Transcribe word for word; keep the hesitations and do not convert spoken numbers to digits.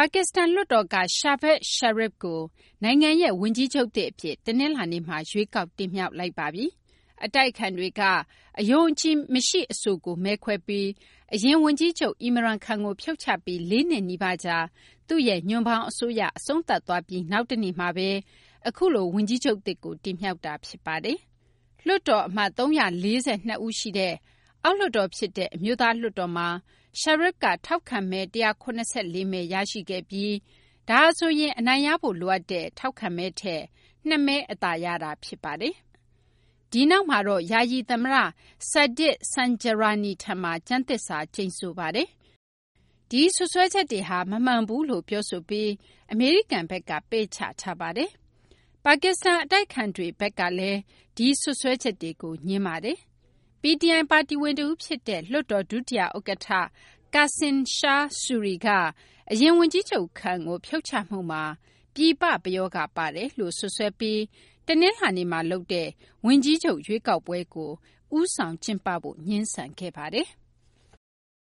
ကစ္စတန်လွှတ်တော်က Shahbaz Sharif ကိုနိုင်ငံရဲ့ဝန်ကြီးချုပ်သစ်အဖြစ်တနင်္လာနေ့မှာရွေးကောက်တင်မြှောက်လိုက်ပါပြီ။အတိုက်အခံတွေကအယုံအကြည်မရှိအဆိုကိုမဲခွဲပြီးအရင်ဝန်ကြီးချုပ် Imran Khan ကိုဖြုတ်ချပြီးလေးနှစ်နီးပါးကြာသူ့ရဲ့ညွန့်ပေါင်းအစိုးရအဆုံးသတ်သွားပြီးနောက်တနေ့မှာပဲအခုလိုဝန်ကြီးချုပ်သစ်ကိုတင်မြှောက်တာဖြစ်ပါတယ်။လွှတ်တော်အမတ်သုံးရာလေးဆယ်နှစ်ဦးရှိတဲ့အောက်လွှတ်တော်ဖြစ်တဲ့အမျိုးသားလွှတ်တော်မှာSharif ကထောက်ခံမဲ၁၇၄မဲရရှိခဲ့ပြီးဒါဟာဆိုရင်အနိုင်ရဖို့လိုအပ်တဲ့ထောက်ခံမဲထက်နှစ်မဲအသာရတာဖြစ်ပါတယ်။ဒီနောက်မှာတော့ယာယီသမ္မတ Sadiq Sanjarani ထံမှာကျမ်းသစ္စာကျိန်ဆိုပါတယ်။ဒီဆွဆွဲချက်တွေဟာမမှန်ဘူးလို့ပြောဆိုပြီးအမေရိကန်ဘက်ကပယ်ချထားပါတယ်။ပါကစ္စတန်အတိုက်အခံတွေဘက်ကလည်းဒီဆွဆွဲချက်တွေကိုငြင်းပါတယ်။ P T I ပါတီဝင်တဦးဖြစ်တဲ့လွှတ်တော်ဒုတိယဥက္ကဋ္ဌ Qasim Shah Suri ကအရင်ဝန်ကြီးချုပ် Khan ကိုဖြုတ်ချမှုမှာပြည်ပပယောဂပါတယ်လို့စွပ်စွဲပြီးတနင်္လာနေ့မှာလုပ်တဲ့ဝန်ကြီးချုပ်ရွေးကောက်ပွဲကိုဦးဆောင်ကျင်းပဖို့ငြင်းဆန်ခဲ့ပါတယ်။